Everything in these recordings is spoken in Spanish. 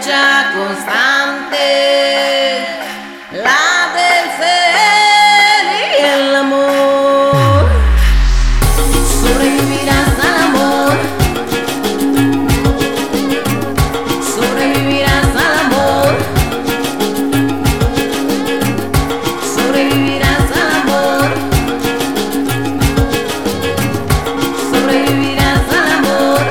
lucha constante, la del ser y el amor. Sobrevivirás al amor, sobrevivirás al amor, sobrevivirás al amor, sobrevivirás al amor.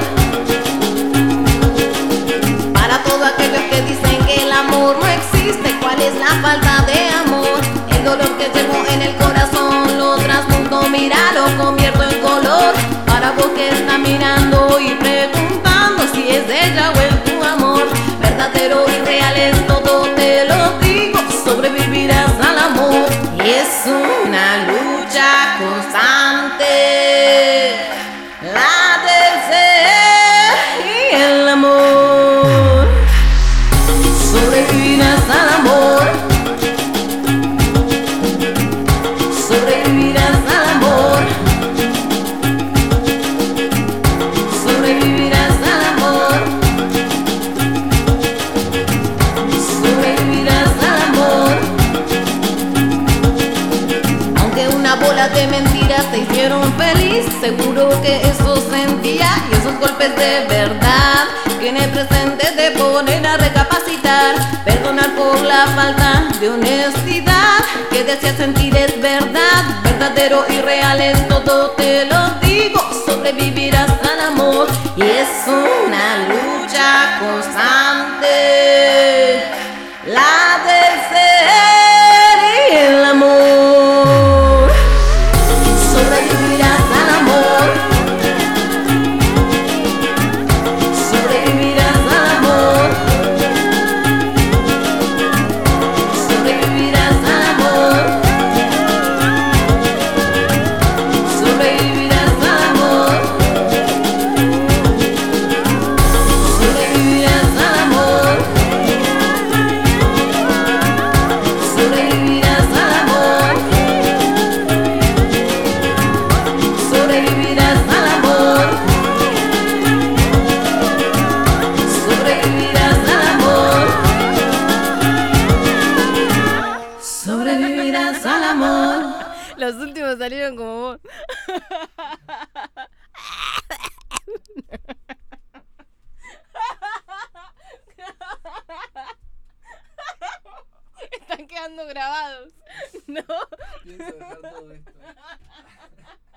Para todos aquellos que dicen que el amor no existe, ¿cuál es la falta de amor? El dolor que llevo en el corazón lo transmuto, mira, lo convierto en color. Para vos que está mirando y preguntando si es ella o es tu amor, verdadero y real es todo, te lo digo, sobrevivirás al amor. Y es una lucha constante, la del ser y el amor. Sobrevivirás al amor, sobrevivirás al amor, sobrevivirás al amor, sobrevivirás al amor. Aunque una bola de mentiras te hicieron feliz, seguro que eso sentía, y esos golpes de verdad que en el presente te ponen a recapacitar. Perdonar por la falta de honestidad que deseas sentir es verdad, verdadero y real es todo, te lo digo, sobrevivirás al amor. Y es una lucha constante, la del ser y el amor. Sobrevivirás al amor, sobrevivirás al amor, sobrevivirás al amor, sobrevivirás al amor, sobrevivirás al amor, sobrevivirás al amor, sobrevivirás al amor, sobrevivirás al amor, sobrevivirás al amor. Los últimos salieron como vos. Están quedando grabados, ¿no? Pienso dejar todo esto.